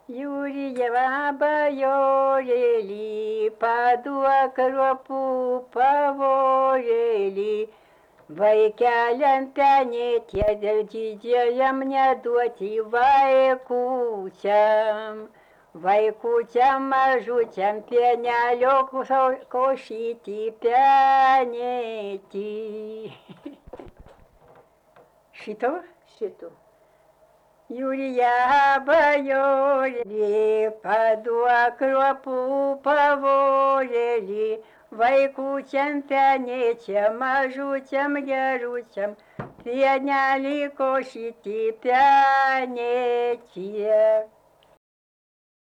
Юрьева боёрели, падуа кропу поворели. Vaikeliam penėtie dėl didžiajam neduoti vaikučiam mažučiam pienelio košytį penėti. Šito? Šito. Julija bajorėlį, paduok kruopų pavorėlį, vaikučiam penėčiam, mažučiam geručiam, pienelį košytį penėtie.